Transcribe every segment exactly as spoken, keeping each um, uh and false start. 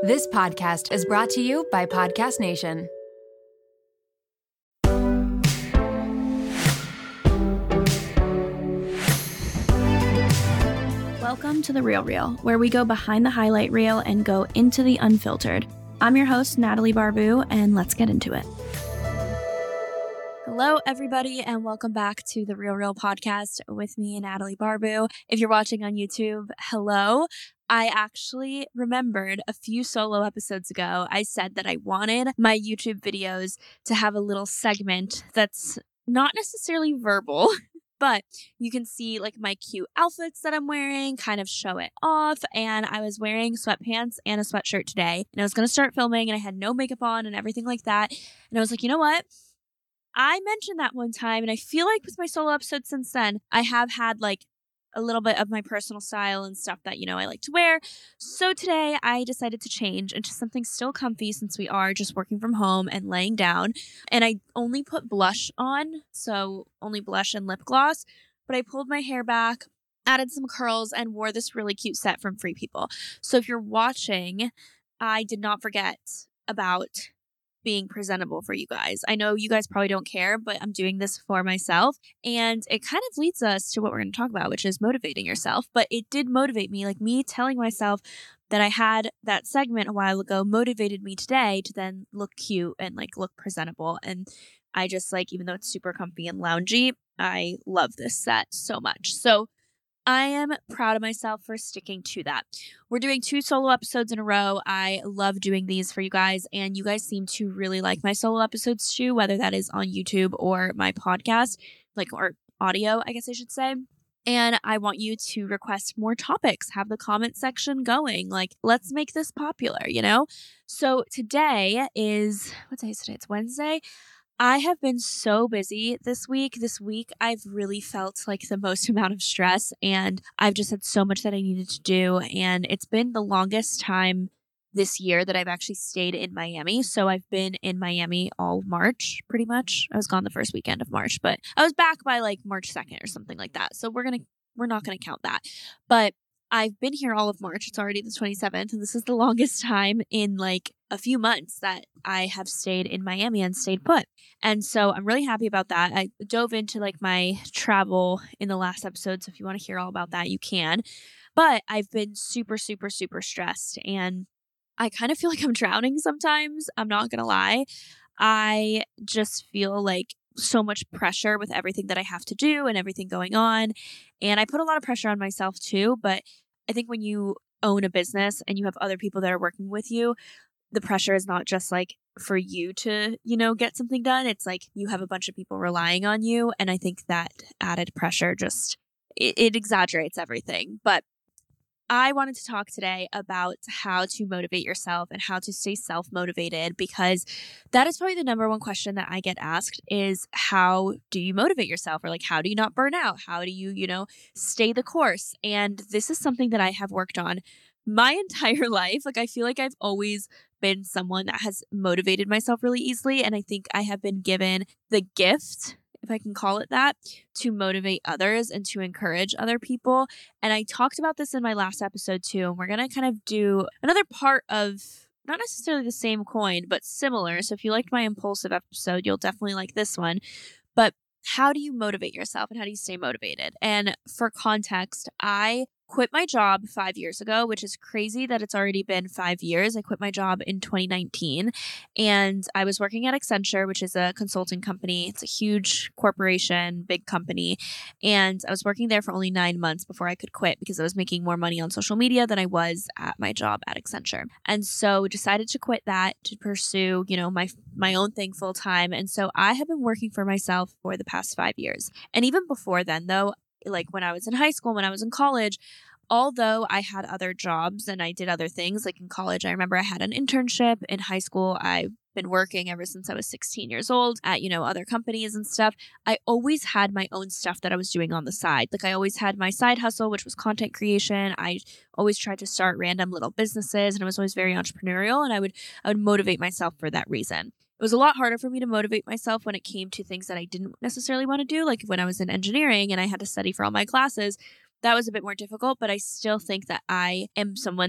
This podcast is brought to you by Podcast Nation. Welcome to The Real Reel, where we go behind the highlight reel and go into the unfiltered. I'm your host, Natalie Barbu, and let's get into it. Hello, everybody, and welcome back to The Real Reel podcast with me, Natalie Barbu. If you're watching on YouTube, hello. I actually remembered a few solo episodes ago, I said that I wanted my YouTube videos to have a little segment that's not necessarily verbal, but you can see like my cute outfits that I'm wearing, kind of show it off. And I was wearing sweatpants and a sweatshirt today, and I was going to start filming, and I had no makeup on and everything like that. And I was like, you know what? I mentioned that one time, and I feel like with my solo episodes since then, I have had like a little bit of my personal style and stuff that, you know, I like to wear. So today I decided to change into something still comfy since we are just working from home and laying down. And I only put blush on, so only blush and lip gloss, but I pulled my hair back, added some curls, and wore this really cute set from Free People. So if you're watching, I did not forget about being presentable for you guys. I know you guys probably don't care, but I'm doing this for myself. And it kind of leads us to what we're going to talk about, which is motivating yourself. But it did motivate me, like me telling myself that I had that segment a while ago motivated me today to then look cute and like look presentable. And I just like, even though it's super comfy and loungy, I love this set so much. So I am proud of myself for sticking to that. We're doing two solo episodes in a row. I love doing these for you guys, and you guys seem to really like my solo episodes too, whether that is on YouTube or my podcast, like, or audio, I guess I should say. And I want you to request more topics, have the comment section going. Like, let's make this popular, you know? So today is, what day is today? It's Wednesday. I have been so busy this week. This week, I've really felt like the most amount of stress, and I've just had so much that I needed to do. And it's been the longest time this year that I've actually stayed in Miami. So I've been in Miami all March, pretty much. I was gone the first weekend of March, but I was back by like March second or something like that. So we're going to, we're not going to count that. But I've been here all of March. It's already the twenty-seventh, and this is the longest time in like a few months that I have stayed in Miami and stayed put. And so I'm really happy about that. I dove into like my travel in the last episode, so if you want to hear all about that, you can. But I've been super, super, super stressed, and I kind of feel like I'm drowning sometimes. I'm not going to lie. I just feel like so much pressure with everything that I have to do and everything going on. And I put a lot of pressure on myself too. But I think when you own a business and you have other people that are working with you, the pressure is not just like for you to, you know, get something done. It's like you have a bunch of people relying on you. And I think that added pressure just, it, it exaggerates everything. But I wanted to talk today about how to motivate yourself and how to stay self-motivated, because that is probably the number one question that I get asked is, how do you motivate yourself? Or like, how do you not burn out? How do you, you know, stay the course? And this is something that I have worked on my entire life. Like, I feel like I've always been someone that has motivated myself really easily. And I think I have been given the gift, if I can call it that, to motivate others and to encourage other people. And I talked about this in my last episode too. And we're going to kind of do another part of not necessarily the same coin, but similar. So if you liked my impulsive episode, you'll definitely like this one. But how do you motivate yourself and how do you stay motivated? And for context, I quit my job five years ago, which is crazy that it's already been five years. I quit my job in twenty nineteen, and I was working at Accenture, which is a consulting company. It's a huge corporation, big company. And I was working there for only nine months before I could quit because I was making more money on social media than I was at my job at Accenture. And so decided to quit that to pursue, you know, my, my own thing full time. And so I have been working for myself for the past five years. And even before then, though, like when I was in high school, when I was in college, although I had other jobs and I did other things, like in college, I remember I had an internship. In high school, I've been working ever since I was sixteen years old at, you know, other companies and stuff. I always had my own stuff that I was doing on the side. Like I always had my side hustle, which was content creation. I always tried to start random little businesses, and I was always very entrepreneurial, and I would, I would motivate myself for that reason. It was a lot harder for me to motivate myself when it came to things that I didn't necessarily want to do. Like when I was in engineering and I had to study for all my classes, that was a bit more difficult, but I still think that I am someone that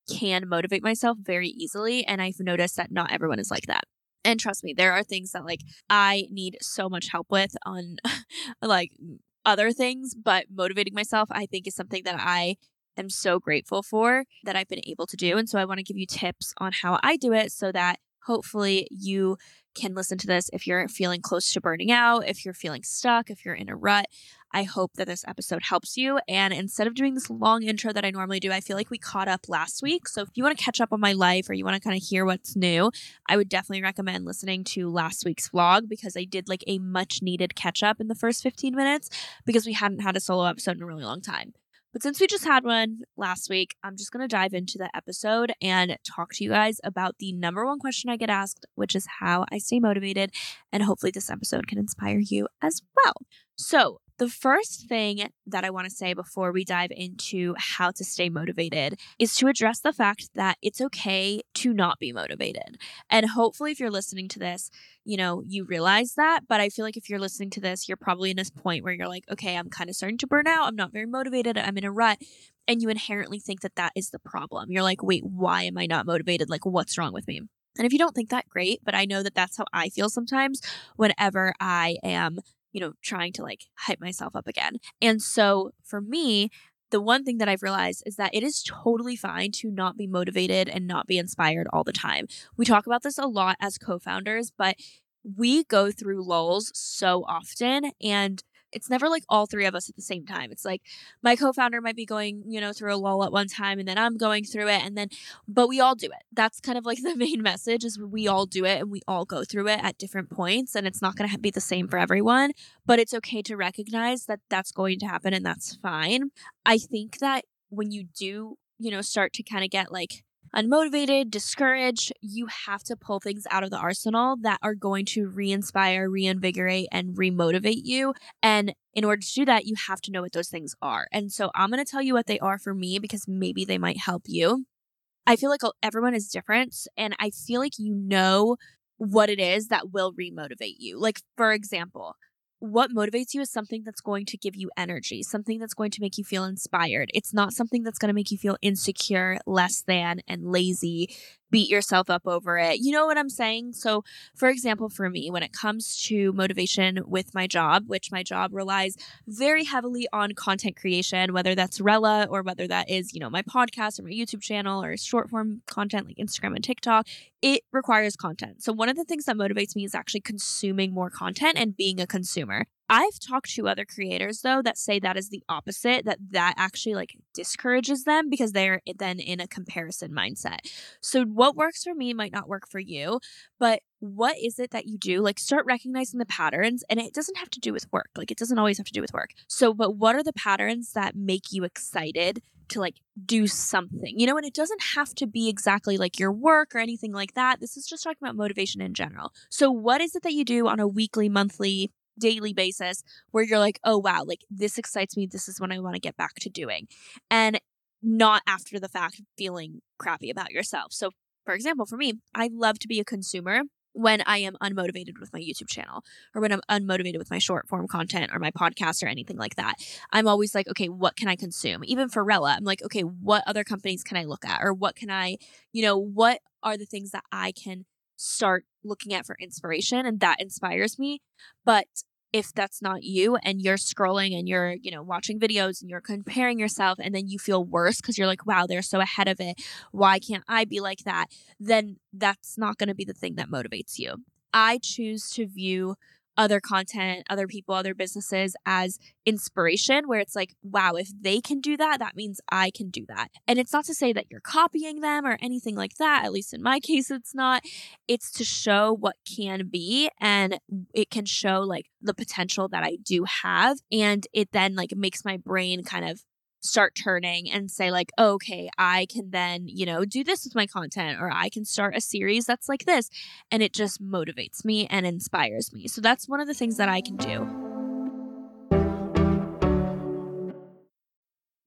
can motivate myself very easily. And I've noticed that not everyone is like that. And trust me, there are things that like I need so much help with on like other things, but motivating myself, I think, is something that I am so grateful for that I've been able to do. And so I want to give you tips on how I do it so that hopefully you can listen to this if you're feeling close to burning out, if you're feeling stuck, if you're in a rut. I hope that this episode helps you. And instead of doing this long intro that I normally do, I feel like we caught up last week. So if you want to catch up on my life or you want to kind of hear what's new, I would definitely recommend listening to last week's vlog because I did like a much needed catch up in the first fifteen minutes because we hadn't had a solo episode in a really long time. But since we just had one last week, I'm just going to dive into the episode and talk to you guys about the number one question I get asked, which is how I stay motivated. And hopefully this episode can inspire you as well. So the first thing that I want to say before we dive into how to stay motivated is to address the fact that it's okay to not be motivated. And hopefully if you're listening to this, you know, you realize that. But I feel like if you're listening to this, you're probably in this point where you're like, okay, I'm kind of starting to burn out. I'm not very motivated. I'm in a rut. And you inherently think that that is the problem. You're like, wait, why am I not motivated? Like, what's wrong with me? And if you don't think that, great. But I know that that's how I feel sometimes whenever I am, you know, trying to like hype myself up again. And so for me, the one thing that I've realized is that it is totally fine to not be motivated and not be inspired all the time. We talk about this a lot as co-founders, but we go through lulls so often, and it's never like all three of us at the same time. It's like my co-founder might be going, you know, through a lull at one time, and then I'm going through it, and then, but we all do it. That's kind of like the main message is we all do it and we all go through it at different points, and it's not going to be the same for everyone, but it's okay to recognize that that's going to happen and that's fine. I think that when you do, you know, start to kind of get like unmotivated, discouraged, you have to pull things out of the arsenal that are going to re-inspire, reinvigorate, and remotivate you. And in order to do that, you have to know what those things are. And so I'm going to tell you what they are for me because maybe they might help you. I feel like everyone is different, and I feel like you know what it is that will remotivate you. Like, for example, what motivates you is something that's going to give you energy, something that's going to make you feel inspired. It's not something that's going to make you feel insecure, less than, and lazy, beat yourself up over it. You know what I'm saying? So, for example, for me, when it comes to motivation with my job, which my job relies very heavily on content creation, whether that's Rella or whether that is, you know, my podcast or my YouTube channel or short form content like Instagram and TikTok, it requires content. So one of the things that motivates me is actually consuming more content and being a consumer. I've talked to other creators though that say that is the opposite, that that actually like discourages them because they're then in a comparison mindset. So what works for me might not work for you, but what is it that you do? Like start recognizing the patterns, and it doesn't have to do with work. Like it doesn't always have to do with work. So, but what are the patterns that make you excited to like do something, you know, and it doesn't have to be exactly like your work or anything like that. This is just talking about motivation in general. So what is it that you do on a weekly, monthly, daily basis where you're like, oh, wow, like this excites me. This is what I want to get back to doing. And not after the fact feeling crappy about yourself. So for example, for me, I love to be a consumer when I am unmotivated with my YouTube channel or when I'm unmotivated with my short form content or my podcast or anything like that. I'm always like, okay, what can I consume? Even for Rella, I'm like, okay, what other companies can I look at? Or what can I, you know, what are the things that I can start looking at for inspiration? And that inspires me. But if that's not you and you're scrolling and you're, you know, watching videos and you're comparing yourself and then you feel worse because you're like, wow, they're so ahead of it. Why can't I be like that? Then that's not going to be the thing that motivates you. I choose to view other content, other people, other businesses as inspiration, where it's like, wow, if they can do that, that means I can do that. And it's not to say that you're copying them or anything like that. At least in my case, it's not. It's to show what can be, and it can show like the potential that I do have. And it then like makes my brain kind of start turning and say like, oh, okay, I can then, you know, do this with my content, or I can start a series that's like this. And it just motivates me and inspires me. So that's one of the things that I can do.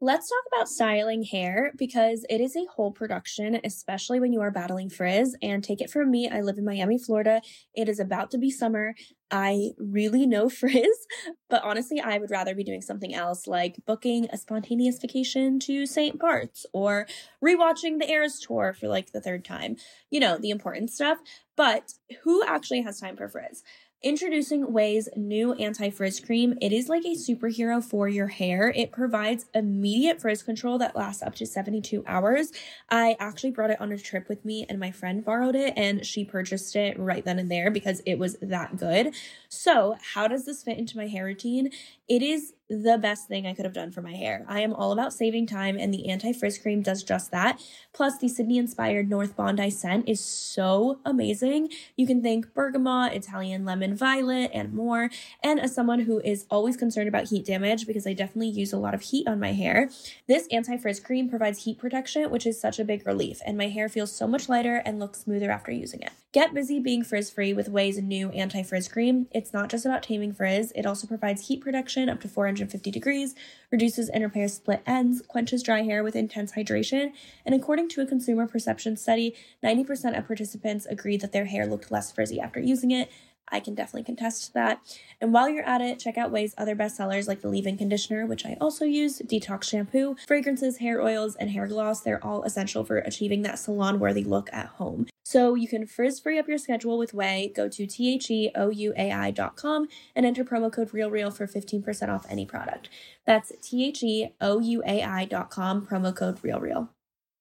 Let's talk about styling hair because it is a whole production, especially when you are battling frizz. And take it from me, I live in Miami, Florida. It is about to be summer. I really know frizz, but honestly, I would rather be doing something else like booking a spontaneous vacation to Saint Bart's or rewatching the Eras tour for like the third time. You know, the important stuff. But who actually has time for frizz? Introducing Ouai's new anti-frizz cream. It is like a superhero for your hair. It provides immediate frizz control that lasts up to seventy-two hours. I actually brought it on a trip with me and my friend borrowed it and she purchased it right then and there because it was that good. So how does this fit into my hair routine? It is the best thing I could have done for my hair. I am all about saving time and the anti-frizz cream does just that. Plus the Sydney-inspired North Bondi scent is so amazing. You can thank bergamot, Italian lemon violet, and more. And as someone who is always concerned about heat damage, because I definitely use a lot of heat on my hair, this anti-frizz cream provides heat protection, which is such a big relief, and my hair feels so much lighter and looks smoother after using it. Get busy being frizz-free with Ouai's new anti-frizz cream. It's not just about taming frizz, it also provides heat protection up to four hundred fifty degrees, reduces and repairs split ends, quenches dry hair with intense hydration, and according to a consumer perception study, ninety percent of participants agreed that their hair looked less frizzy after using it. I can definitely contest to that. And while you're at it, check out Ouai's other bestsellers like the leave-in conditioner, which I also use, detox shampoo, fragrances, hair oils, and hair gloss. They're all essential for achieving that salon-worthy look at home. So you can frizz-free up your schedule with Ouai. Go to T H E O U A I dot com and enter promo code REALREAL for fifteen percent off any product. That's T H E O U A I dot com, promo code REALREAL.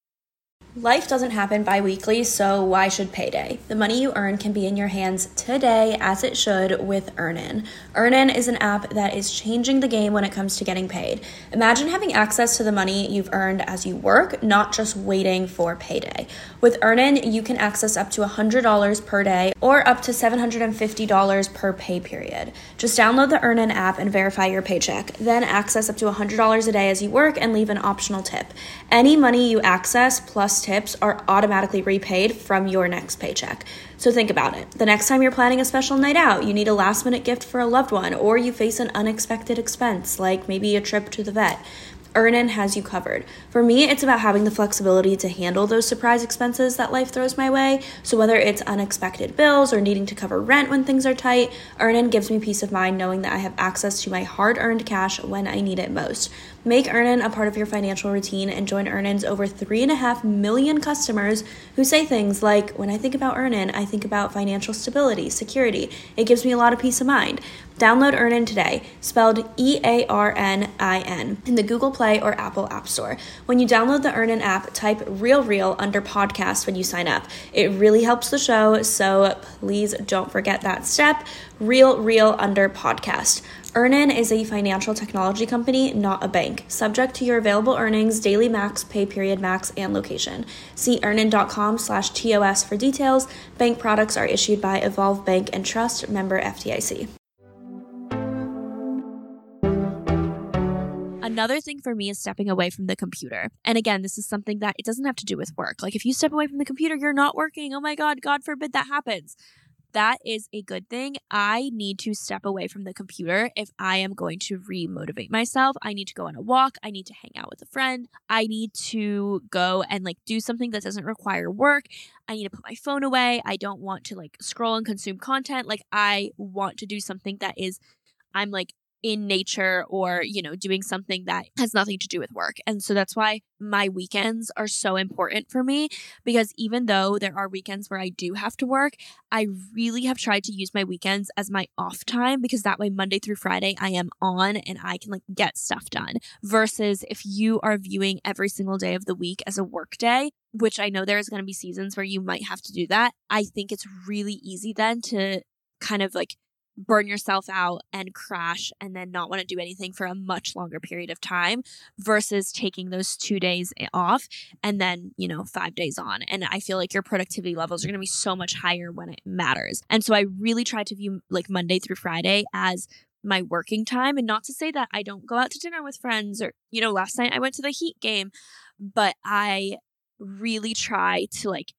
Life doesn't happen bi-weekly, so why should payday? The money you earn can be in your hands today, as it should, with Earnin. Earnin is an app that is changing the game when it comes to getting paid. Imagine having access to the money you've earned as you work, not just waiting for payday. With Earnin, you can access up to one hundred dollars per day or up to seven hundred fifty dollars per pay period. Just download the Earnin app and verify your paycheck. Then access up to one hundred dollars a day as you work and leave an optional tip. Any money you access plus tips are automatically repaid from your next paycheck. So think about it. The next time you're planning a special night out, you need a last minute gift for a loved one, or you face an unexpected expense, like maybe a trip to the vet. Earnin has you covered. For me, it's about having the flexibility to handle those surprise expenses that life throws my way. So whether it's unexpected bills or needing to cover rent when things are tight, Earnin gives me peace of mind knowing that I have access to my hard-earned cash when I need it most. Make Earnin a part of your financial routine and join Earnin's over three and a half million customers who say things like, when I think about Earnin, I think about financial stability, security. It gives me a lot of peace of mind. Download Earnin today, spelled E A R N I N, in the Google Play or Apple App Store. When you download the Earnin app, type Real Real under podcast when you sign up. It really helps the show, so please don't forget that step. Real Real under podcast. Earnin is a financial technology company, not a bank. Subject to your available earnings, daily max, pay period max, and location. See earnin.com slash TOS for details. Bank products are issued by Evolve Bank and Trust, member F D I C. Another thing for me is stepping away from the computer. And again, this is something that it doesn't have to do with work. Like if you step away from the computer, you're not working. Oh my God, God forbid that happens. That is a good thing. I need to step away from the computer if I am going to re-motivate myself. I need to go on a walk. I need to hang out with a friend. I need to go and like do something that doesn't require work. I need to put my phone away. I don't want to like scroll and consume content. Like I want to do something that is, I'm like in nature or, you know, doing something that has nothing to do with work. And so that's why my weekends are so important for me, because even though there are weekends where I do have to work, I really have tried to use my weekends as my off time, because that way Monday through Friday I am on and I can like get stuff done, versus if you are viewing every single day of the week as a work day, which I know there's going to be seasons where you might have to do that. I think it's really easy then to kind of like burn yourself out and crash and then not want to do anything for a much longer period of time, versus taking those two days off and then, you know, five days on. And I feel like your productivity levels are going to be so much higher when it matters. And so I really try to view like Monday through Friday as my working time, and not to say that I don't go out to dinner with friends or, you know, last night I went to the Heat game, but I really try to like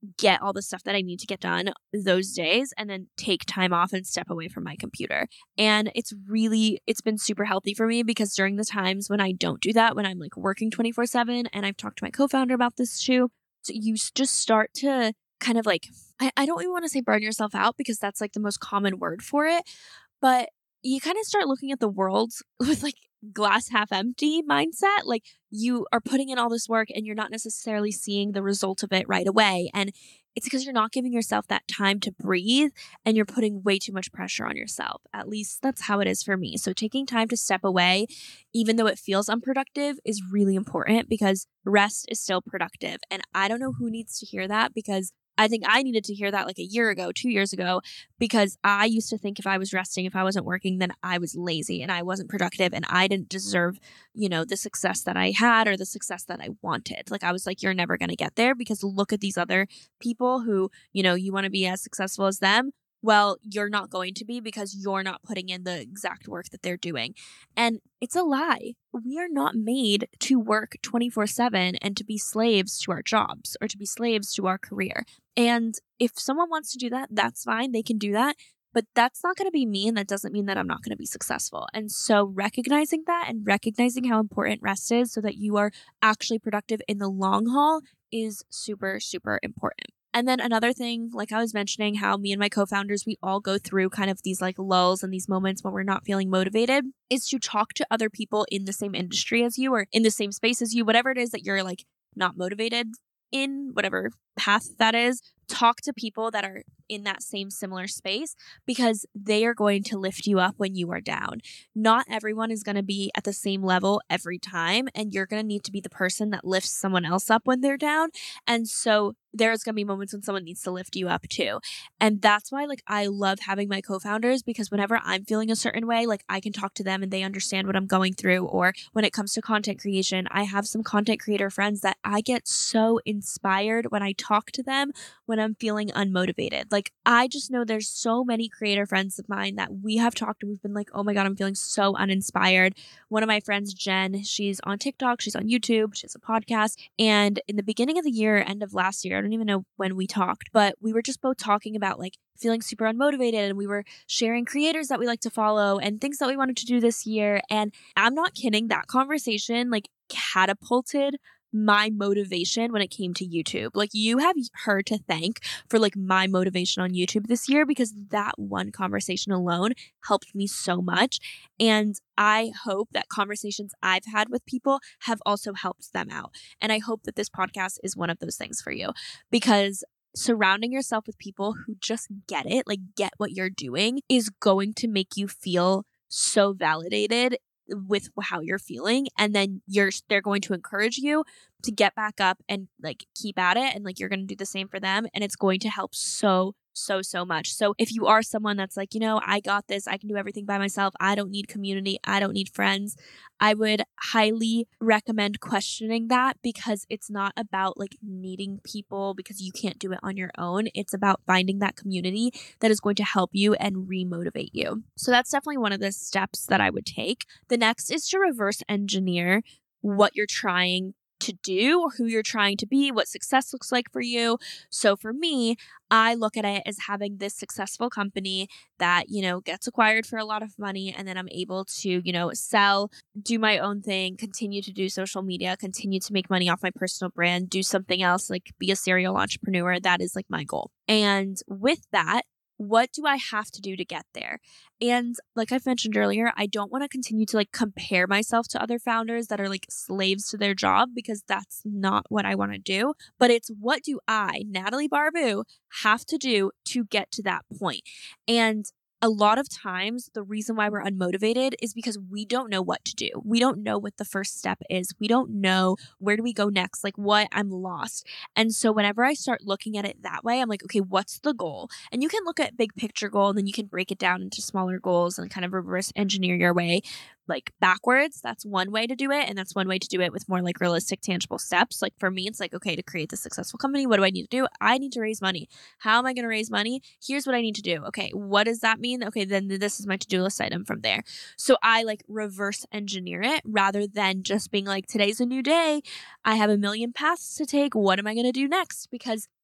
get all the stuff that I need to get done those days and then take time off and step away from my computer. And it's really, it's been super healthy for me because during the times when I don't do that, when I'm like working twenty-four seven, and I've talked to my co-founder about this too, so you just start to kind of like, I, I don't even want to say burn yourself out because that's like the most common word for it, but you kind of start looking at the world with like glass half empty mindset. Like you are putting in all this work and you're not necessarily seeing the result of it right away. And it's because you're not giving yourself that time to breathe and you're putting way too much pressure on yourself. At least that's how it is for me. So taking time to step away, even though it feels unproductive, is really important because rest is still productive. And I don't know who needs to hear that because I think I needed to hear that like a year ago, two years ago, because I used to think if I was resting, if I wasn't working, then I was lazy and I wasn't productive and I didn't deserve, you know, the success that I had or the success that I wanted. Like I was like, you're never going to get there because look at these other people who, you know, you want to be as successful as them. Well, you're not going to be because you're not putting in the exact work that they're doing. And it's a lie. We are not made to work twenty-four seven and to be slaves to our jobs or to be slaves to our career. And if someone wants to do that, that's fine. They can do that. But that's not going to be me. And that doesn't mean that I'm not going to be successful. And so recognizing that and recognizing how important rest is so that you are actually productive in the long haul is super, super important. And then another thing, like I was mentioning, how me and my co-founders, we all go through kind of these like lulls and these moments when we're not feeling motivated, is to talk to other people in the same industry as you or in the same space as you, whatever it is that you're like not motivated in, whatever path that is. Talk to people that are in that same similar space because they are going to lift you up when you are down. Not everyone is going to be at the same level every time, and you're going to need to be the person that lifts someone else up when they're down. And so there's going to be moments when someone needs to lift you up too. And that's why like I love having my co-founders because whenever I'm feeling a certain way, like I can talk to them and they understand what I'm going through. Or when it comes to content creation, I have some content creator friends that I get so inspired when I talk to them when I'm feeling unmotivated. Like I just know there's so many creator friends of mine that we have talked and we've been like, oh my God, I'm feeling so uninspired. One of my friends, Jen, she's on TikTok, she's on YouTube, she has a podcast. And in the beginning of the year, end of last year, I don't even know when we talked, but we were just both talking about like feeling super unmotivated and we were sharing creators that we like to follow and things that we wanted to do this year. And I'm not kidding, that conversation like catapulted my motivation when it came to YouTube. Like you have her to thank for like my motivation on YouTube this year because that one conversation alone helped me so much. And I hope that conversations I've had with people have also helped them out. And I hope that this podcast is one of those things for you because surrounding yourself with people who just get it, like get what you're doing, is going to make you feel so validated with how you're feeling, and then you're they're going to encourage you to get back up and like keep at it, and like you're going to do the same for them, and it's going to help so so so much. So if you are someone that's like, you know, I got this, I can do everything by myself, I don't need community, I don't need friends, I would highly recommend questioning that because it's not about like needing people because you can't do it on your own. It's about finding that community that is going to help you and remotivate you. So that's definitely one of the steps that I would take. The next is to reverse engineer what you're trying to do or who you're trying to be, what success looks like for you. So for me, I look at it as having this successful company that, you know, gets acquired for a lot of money, and then I'm able to, you know, sell, do my own thing, continue to do social media, continue to make money off my personal brand, do something else, like be a serial entrepreneur. That is like my goal. And with that, what do I have to do to get there? And like I've mentioned earlier, I don't want to continue to like compare myself to other founders that are like slaves to their job because that's not what I want to do. But it's what do I, Natalie Barbu, have to do to get to that point? And a lot of times, the reason why we're unmotivated is because we don't know what to do. We don't know what the first step is. We don't know where do we go next? Like what? I'm lost. And so whenever I start looking at it that way, I'm like, okay, what's the goal? And you can look at big picture goal and then you can break it down into smaller goals and kind of reverse engineer your way like backwards. That's one way to do it. And that's one way to do it with more like realistic, tangible steps. Like for me, it's like, okay, to create this successful company, what do I need to do? I need to raise money. How am I going to raise money? Here's what I need to do. Okay, what does that mean? Okay, then this is my to-do list item from there. So I like reverse engineer it rather than just being like, today's a new day. I have a million paths to take. What am I going to do next? Because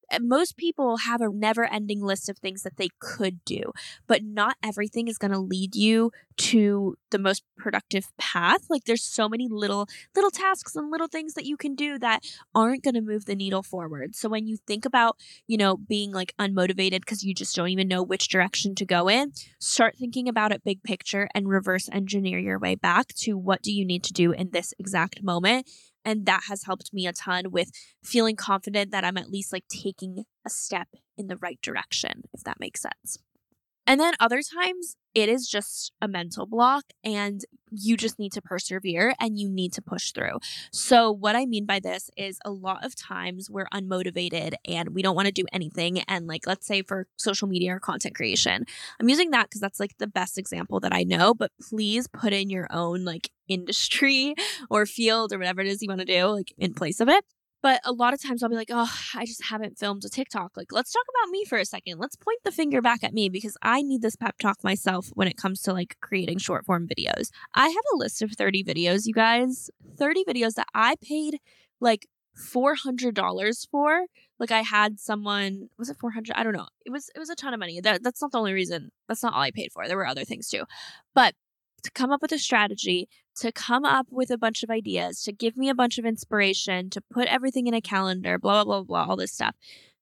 most people have a never-ending list of things that they could do, but not everything is going to lead you to the most productive path. Like there's so many little little tasks and little things that you can do that aren't going to move the needle forward. So when you think about, you know, being like unmotivated because you just don't even know which direction to go in, start thinking about it big picture and reverse engineer your way back to what do you need to do in this exact moment. And that has helped me a ton with feeling confident that I'm at least like taking a step in the right direction, if that makes sense. And then other times it is just a mental block and you just need to persevere and you need to push through. So what I mean by this is a lot of times we're unmotivated and we don't want to do anything. And like, let's say for social media or content creation, I'm using that because that's like the best example that I know, but please put in your own like industry or field or whatever it is you want to do like in place of it. But a lot of times I'll be like, oh, I just haven't filmed a TikTok. Like, let's talk about me for a second. Let's point the finger back at me because I need this pep talk myself when it comes to like creating short form videos. I have a list of thirty videos, you guys, thirty videos that I paid like four hundred dollars for. Like I had someone, was it four hundred? I don't know. It was, it was a ton of money. That, that's not the only reason. That's not all I paid for. There were other things too. But to come up with a strategy, to come up with a bunch of ideas, to give me a bunch of inspiration, to put everything in a calendar, blah, blah, blah, blah, all this stuff.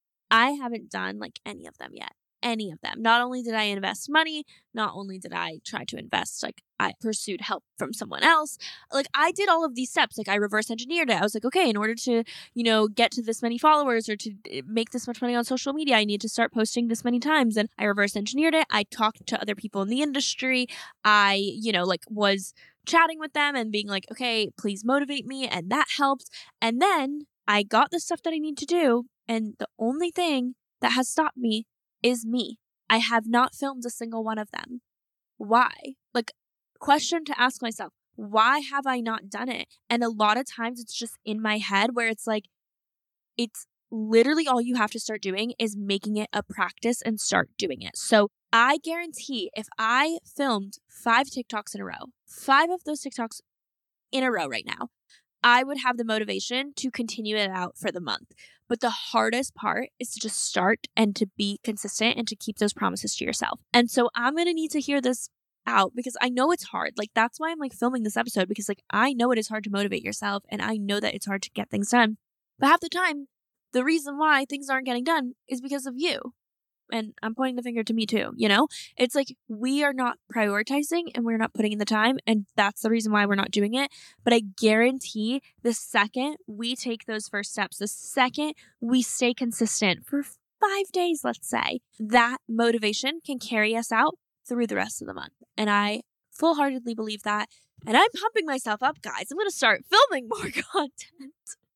I haven't done like any of them yet. Any of them. Not only did I invest money, not only did I try to invest, like I pursued help from someone else. Like I did all of these steps. Like I reverse engineered it. I was like, okay, in order to, you know, get to this many followers or to make this much money on social media, I need to start posting this many times. And I reverse engineered it. I talked to other people in the industry. I, you know, like was chatting with them and being like, okay, please motivate me. And that helped. And then I got the stuff that I need to do. And the only thing that has stopped me is me. I have not filmed a single one of them. Why? Like, question to ask myself, why have I not done it? And a lot of times it's just in my head where it's like, it's literally all you have to start doing is making it a practice and start doing it. So I guarantee if I filmed five TikToks in a row, five of those TikToks in a row right now, I would have the motivation to continue it out for the month. But the hardest part is to just start and to be consistent and to keep those promises to yourself. And so I'm going to need to hear this out because I know it's hard. Like that's why I'm like filming this episode because like I know it is hard to motivate yourself and I know that it's hard to get things done. But half the time, the reason why things aren't getting done is because of you. And I'm pointing the finger to me too, you know? It's like we are not prioritizing and we're not putting in the time. And that's the reason why we're not doing it. But I guarantee the second we take those first steps, the second we stay consistent for five days, let's say, that motivation can carry us out through the rest of the month. And I full-heartedly believe that. And I'm pumping myself up, guys. I'm going to start filming more content.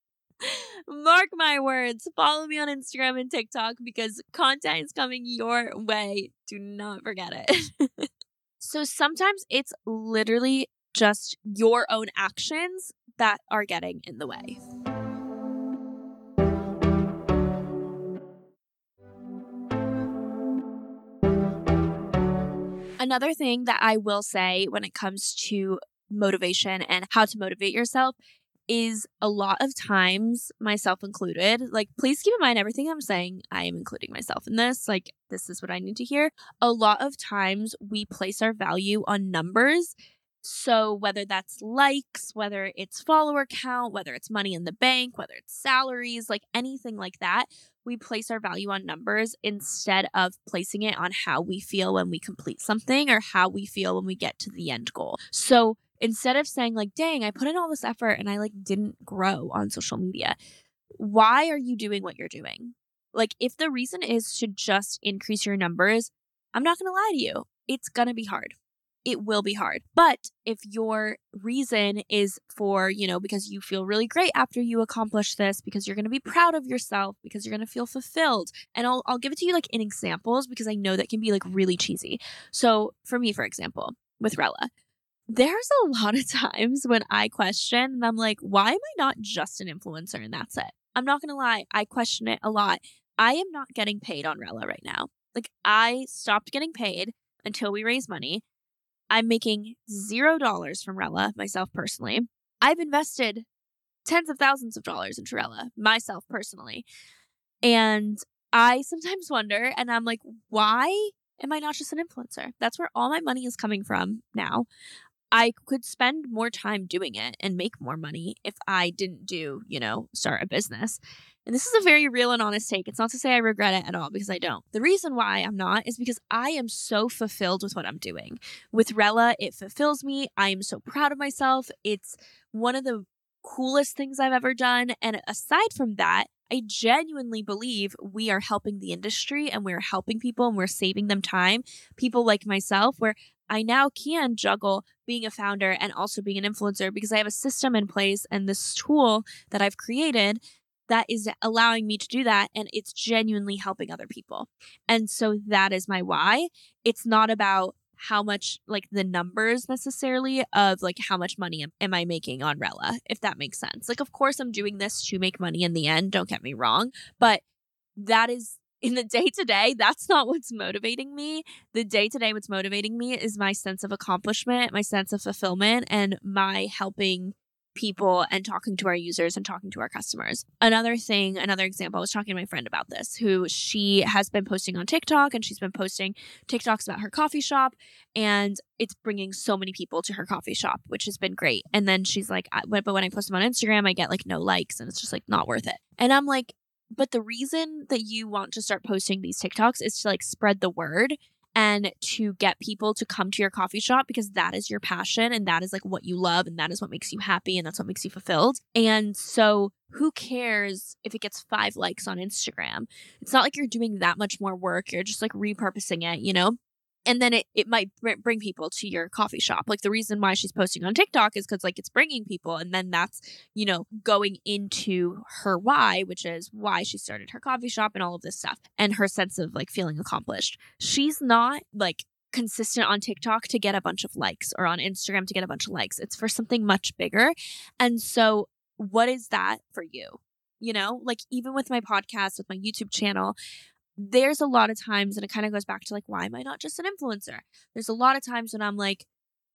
Mark my words. Follow me on Instagram and TikTok because content is coming your way. Do not forget it. So sometimes it's literally just your own actions that are getting in the way. Another thing that I will say when it comes to motivation and how to motivate yourself is a lot of times, myself included, like please keep in mind everything I'm saying, I am including myself in this, like this is what I need to hear. A lot of times we place our value on numbers. So whether that's likes, whether it's follower count, whether it's money in the bank, whether it's salaries, like anything like that, we place our value on numbers instead of placing it on how we feel when we complete something or how we feel when we get to the end goal. So instead of saying like, dang, I put in all this effort and I like didn't grow on social media. Why are you doing what you're doing? Like if the reason is to just increase your numbers, I'm not going to lie to you. It's going to be hard. It will be hard. But if your reason is for, you know, because you feel really great after you accomplish this, because you're going to be proud of yourself, because you're going to feel fulfilled. And I'll, I'll give it to you like in examples because I know that can be like really cheesy. So for me, for example, with Rella, there's a lot of times when I question and I'm like, why am I not just an influencer and that's it? I'm not going to lie. I question it a lot. I am not getting paid on Rella right now. Like I stopped getting paid until we raise money. I'm making zero dollars from Rella, myself personally. I've invested tens of thousands of dollars into Rella, myself personally. And I sometimes wonder, and I'm like, why am I not just an influencer? That's where all my money is coming from now. I could spend more time doing it and make more money if I didn't do, you know, start a business. And this is a very real and honest take. It's not to say I regret it at all, because I don't. The reason why I'm not is because I am so fulfilled with what I'm doing. With Rella, it fulfills me. I am so proud of myself. It's one of the coolest things I've ever done. And aside from that, I genuinely believe we are helping the industry and we're helping people and we're saving them time. People like myself, where I now can juggle being a founder and also being an influencer because I have a system in place and this tool that I've created that is allowing me to do that. And it's genuinely helping other people. And so that is my why. It's not about how much, like, the numbers necessarily of like how much money am, am I making on Rella, if that makes sense. Like, of course, I'm doing this to make money in the end. Don't get me wrong. But that is in the day to day, that's not what's motivating me. The day to day, what's motivating me is my sense of accomplishment, my sense of fulfillment, and my helping people and talking to our users and talking to our customers. Another thing, another example, I was talking to my friend about this, who she has been posting on TikTok, and she's been posting TikToks about her coffee shop, and it's bringing so many people to her coffee shop, which has been great. And then she's like, I, but when I post them on Instagram, I get like no likes, and it's just like not worth it. And I'm like, but the reason that you want to start posting these TikToks is to like spread the word and to get people to come to your coffee shop, because that is your passion and that is like what you love and that is what makes you happy and that's what makes you fulfilled. And so who cares if it gets five likes on Instagram? It's not like you're doing that much more work. You're just like repurposing it, you know? And then it, it might br- bring people to your coffee shop. Like, the reason why she's posting on TikTok is because like it's bringing people. And then that's, you know, going into her why, which is why she started her coffee shop and all of this stuff and her sense of like feeling accomplished. She's not like consistent on TikTok to get a bunch of likes or on Instagram to get a bunch of likes. It's for something much bigger. And so what is that for you? You know, like even with my podcast, with my YouTube channel, there's a lot of times, and it kind of goes back to like, why am I not just an influencer? There's a lot of times when I'm like,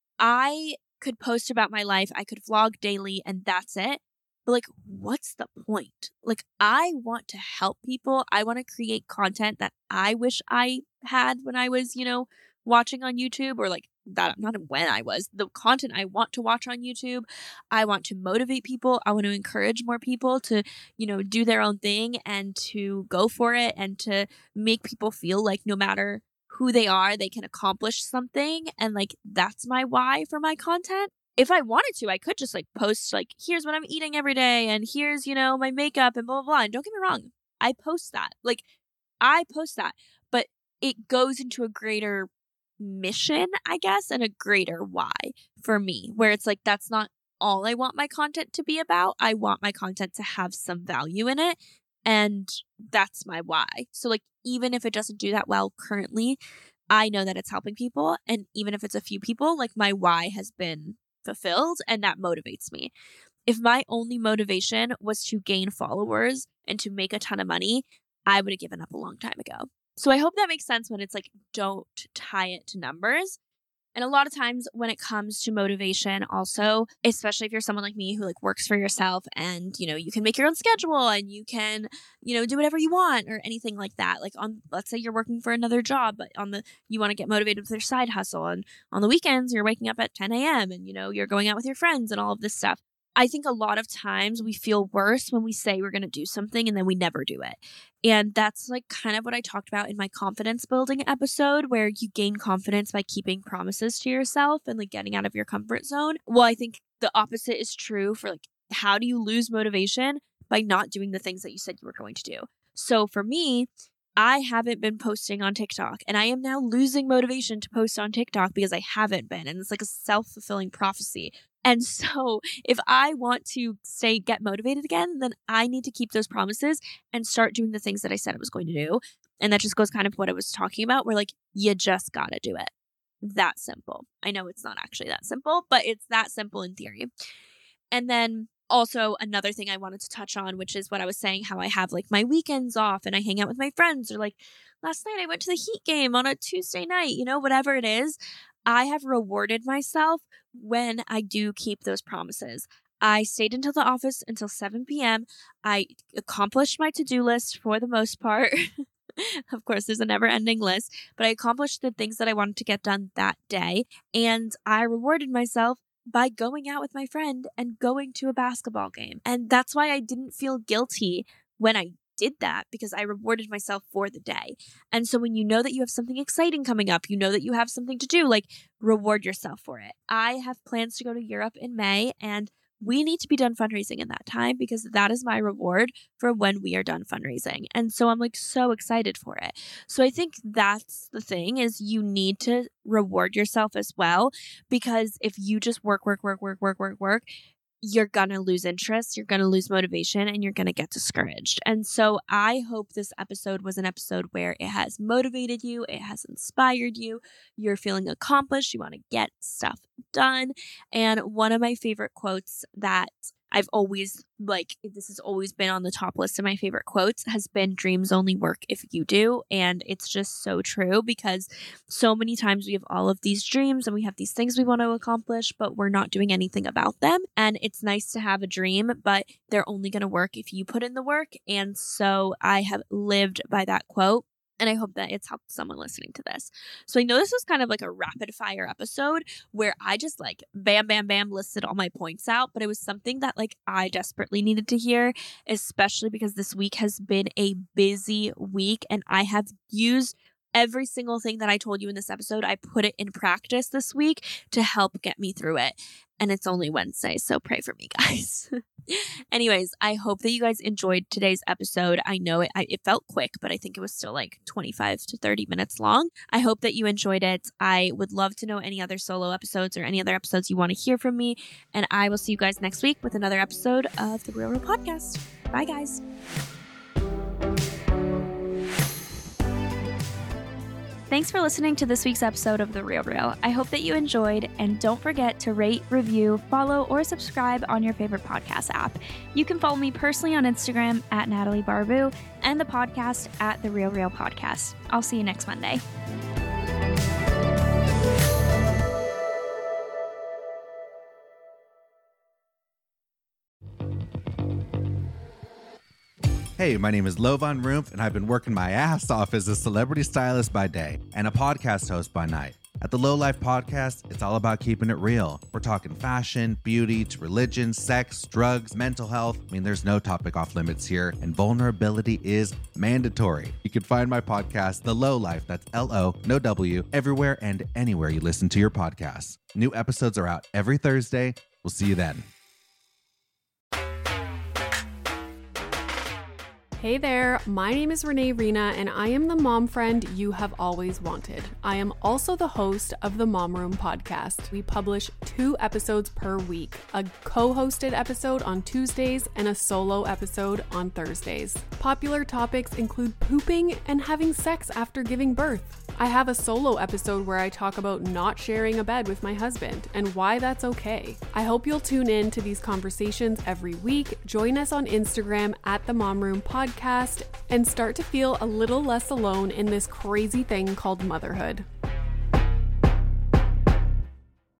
I could post about my life, I could vlog daily, and that's it. But like, what's the point? Like, I want to help people. I want to create content that I wish I had when I was, you know, watching on YouTube, or like that, not when I was, the content I want to watch on YouTube. I want to motivate people. I want to encourage more people to, you know, do their own thing and to go for it and to make people feel like no matter who they are, they can accomplish something. And like, that's my why for my content. If I wanted to, I could just like post like, here's what I'm eating every day and here's, you know, my makeup and blah, blah, blah. And don't get me wrong, I post that. Like, I post that, but it goes into a greater mission, I guess, and a greater why for me, where it's like, that's not all I want my content to be about. I want my content to have some value in it. And that's my why. So like, even if it doesn't do that well currently, I know that it's helping people. And even if it's a few people, like my why has been fulfilled and that motivates me. If my only motivation was to gain followers and to make a ton of money, I would have given up a long time ago. So I hope that makes sense when it's like, don't tie it to numbers. And a lot of times when it comes to motivation also, especially if you're someone like me who like works for yourself and, you know, you can make your own schedule and you can, you know, do whatever you want or anything like that. Like on, let's say you're working for another job, but on the, you want to get motivated with your side hustle. And on the weekends, you're waking up at ten a.m. and, you know, you're going out with your friends and all of this stuff. I think a lot of times we feel worse when we say we're going to do something and then we never do it. And that's like kind of what I talked about in my confidence building episode, where you gain confidence by keeping promises to yourself and like getting out of your comfort zone. Well, I think the opposite is true for like, how do you lose motivation? By not doing the things that you said you were going to do. So for me, I haven't been posting on TikTok and I am now losing motivation to post on TikTok because I haven't been. And it's like a self-fulfilling prophecy. And so if I want to stay, get motivated again, then I need to keep those promises and start doing the things that I said I was going to do. And that just goes kind of what I was talking about, where like, you just got to do it. That simple. I know it's not actually that simple, but it's that simple in theory. And then also another thing I wanted to touch on, which is what I was saying, how I have like my weekends off and I hang out with my friends, or like last night I went to the Heat game on a Tuesday night, you know, whatever it is. I have rewarded myself when I do keep those promises. I stayed until the office until seven p.m. I accomplished my to-do list for the most part. Of course, there's a never-ending list, but I accomplished the things that I wanted to get done that day, and I rewarded myself by going out with my friend and going to a basketball game. And that's why I didn't feel guilty when I did that, because I rewarded myself for the day. And so when you know that you have something exciting coming up, you know that you have something to do, like, reward yourself for it. I have plans to go to Europe in May, and we need to be done fundraising in that time because that is my reward for when we are done fundraising. And so I'm like so excited for it. So I think that's the thing, is you need to reward yourself as well, because if you just work, work, work, work, work, work, work, you're going to lose interest, you're going to lose motivation, and you're going to get discouraged. And so I hope this episode was an episode where it has motivated you, it has inspired you, you're feeling accomplished, you want to get stuff done. And one of my favorite quotes that I've always, like, this has always been on the top list of my favorite quotes has been, dreams only work if you do. And it's just so true, because so many times we have all of these dreams and we have these things we want to accomplish, but we're not doing anything about them. And it's nice to have a dream, but they're only going to work if you put in the work. And so I have lived by that quote. And I hope that it's helped someone listening to this. So I know this was kind of like a rapid fire episode where I just like bam, bam, bam listed all my points out. But it was something that like I desperately needed to hear, especially because this week has been a busy week and I have used every single thing that I told you in this episode. I put it in practice this week to help get me through it. And it's only Wednesday, so pray for me, guys. Anyways, I hope that you guys enjoyed today's episode. I know it I, it felt quick, but I think it was still like twenty-five to thirty minutes long. I hope that you enjoyed it. I would love to know any other solo episodes or any other episodes you want to hear from me. And I will see you guys next week with another episode of the Real Real Podcast. Bye, guys. Thanks for listening to this week's episode of The Real Real. I hope that you enjoyed, and don't forget to rate, review, follow, or subscribe on your favorite podcast app. You can follow me personally on Instagram at Natalie Barbu and the podcast at The Real Real Podcast. I'll see you next Monday. Hey, my name is Lovan Rumpf, and I've been working my ass off as a celebrity stylist by day and a podcast host by night. At the Low Life Podcast, it's all about keeping it real. We're talking fashion, beauty, to religion, sex, drugs, mental health. I mean, there's no topic off limits here, and vulnerability is mandatory. You can find my podcast, The Low Life, that's L O, no W, everywhere and anywhere you listen to your podcasts. New episodes are out every Thursday. We'll see you then. Hey there, my name is Renee Rena and I am the mom friend you have always wanted. I am also the host of the Mom Room podcast. We publish two episodes per week, a co-hosted episode on Tuesdays and a solo episode on Thursdays. Popular topics include pooping and having sex after giving birth. I have a solo episode where I talk about not sharing a bed with my husband and why that's okay. I hope you'll tune in to these conversations every week. Join us on Instagram at the Mom Room Podcast and start to feel a little less alone in this crazy thing called motherhood.